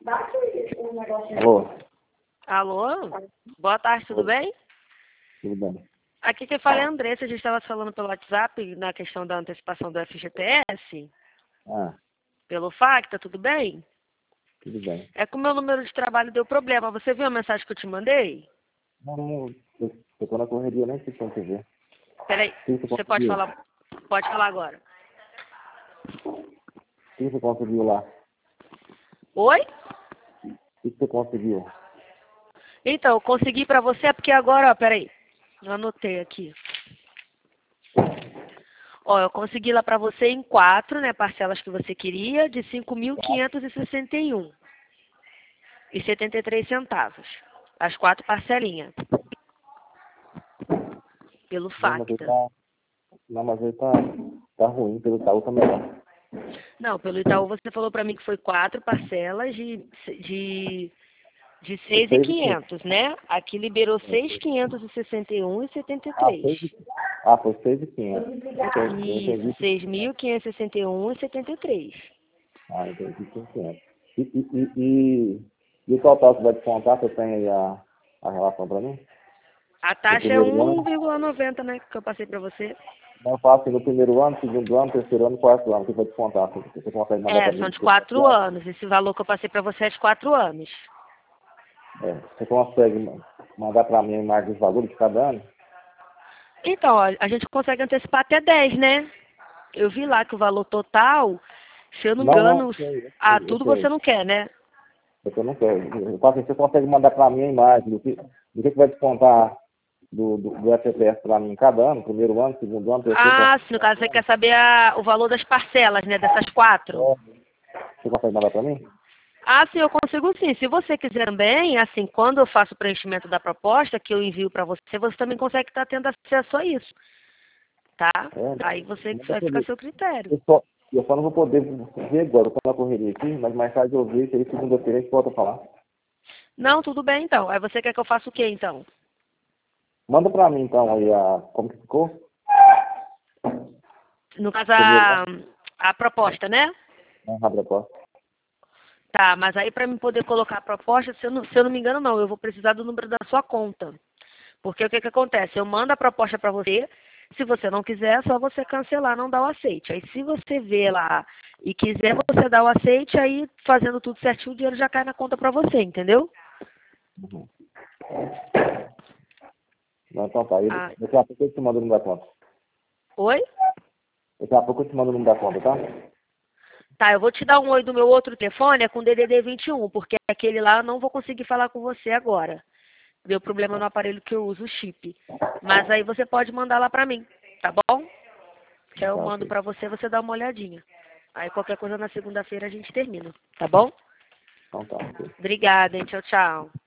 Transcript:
Alô, Alô? Boa tarde, tudo bem? tudo bem? Aqui quem fala é a Andressa, a gente estava falando pelo WhatsApp na questão da antecipação do FGTS, Ah, pelo FACTA, tudo bem? tudo bem. É que o meu número de trabalho deu problema. Você viu a mensagem que eu te mandei? Não, eu tô na correria, nem sei se você ver. Peraí, O que você você pode conseguiu? falar, pode falar agora. O que você conseguiu lá? Oi? O que você conseguiu? Então, eu consegui pra você, porque agora, ó, peraí, eu anotei aqui. Ó, eu consegui lá pra você em 4, né, parcelas que você queria, de 5.561,73 centavos. As 4 parcelinhas, pelo Não, mas ele FACTA. tá, não, mas ele tá ruim, pelo Itaú tá melhor. Não, pelo Itaú você falou pra mim que foi 4 parcelas de seis e 6,500. quinhentos, né? Aqui liberou 6.561,73. Foi 6,500. Eu Isso, entendi. 6.561,73. Entendi 500. E o total que vai descontar, você tem aí a relação pra mim? A No taxa é primeiro ano? 1,90, né? Que eu passei pra você. Não, eu faço assim, no primeiro ano, segundo ano, terceiro ano, quarto ano, que vai descontar. Você consegue mandar É, pra são mim? de 4 anos. Esse valor que eu passei pra você é de 4 anos. Você consegue mandar para mim mais os valores de cada ano? Então, ó, a gente consegue antecipar até 10, né? Eu vi lá que o valor total, se eu não me Não, não, engano, tudo você eu não quer, né? eu não quero. Eu faço assim, você consegue mandar para mim a imagem do que vai descontar do FGTS para mim em cada ano, primeiro ano, segundo ano, terceiro, Ah, quarto sim, no caso você quer saber o valor das parcelas, né? Dessas 4. ano. Você consegue mandar para mim? Ah, sim, eu consigo sim. Se você quiser também, assim, quando eu faço o preenchimento da proposta, que eu envio para você, você também consegue estar tendo acesso a isso, tá? Aí você Manda vai pra ficar a mim. seu critério. Eu só não vou poder ver agora, eu tô na correria aqui, mas mais tarde eu vejo, aí segunda-feira a gente volta a falar. Não, tudo bem então. Aí você quer que eu faça o quê então? Manda para mim então aí como que ficou? No caso, Primeiro ano, a proposta, né? a proposta. Tá, mas aí para mim poder colocar a proposta, se eu não me engano, não, eu vou precisar do número da sua conta. Porque o que que acontece? Eu mando a proposta para você, se você não quiser, é só você cancelar, não dar o aceite. Aí se você vê lá e quiser você dar o aceite, aí fazendo tudo certinho, o dinheiro já cai na conta para você, entendeu? Uhum. Não, então tá. Ah, Daqui a pouco eu te mando o número da conta. oi? Daqui a pouco eu te mando o número da conta, tá? Tá, eu vou te dar um oi do meu outro telefone, é com DDD 21, porque aquele lá eu não vou conseguir falar com você agora. Deu problema no aparelho que eu uso, o chip. Mas aí você pode mandar lá pra mim, tá bom? Que eu Tá, mando ok. pra você, você dá uma olhadinha. Aí qualquer coisa na segunda-feira a gente termina, tá bom? Então tá, ok. Obrigada, hein? Tchau, tchau.